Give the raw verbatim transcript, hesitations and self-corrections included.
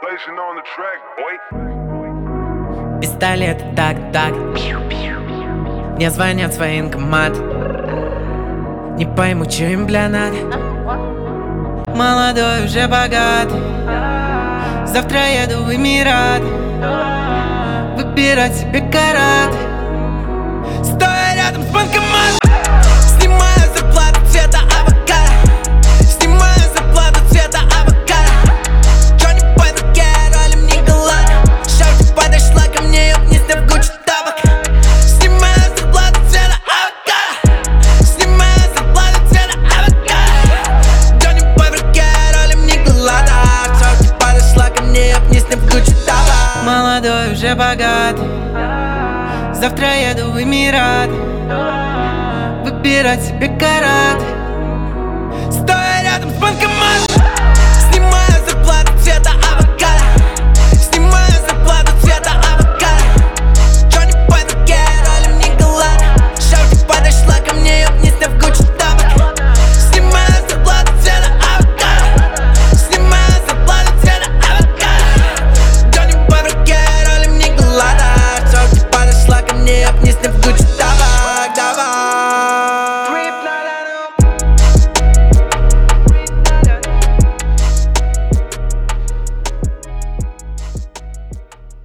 Пистолет, так-так. Мне звонят в военкомат. Не пойму, чё им, бля, надо. Молодой, уже богатый. Завтра еду в Эмират выбирать себе карат. Стоя рядом с банкоматом, снимаю зарплату цвета авокадо. Снимаю зарплату цвета авокадо. Джонни Бой в руке, ролим не голоден. Шаути подошла ко мне, ёб, не сняв Гуччи тапок. Снимаю зарплату цвета авокадо. Снимаю зарплату цвета авокадо. Джонни Бой в руке, ролим не голоден. Шаути подошла ко мне, ёб, не сняв Гуччи тапок. Молодой, уже богатый. Завтра еду в Эмират выбирать себе карат. Стоя рядом с банкоматом.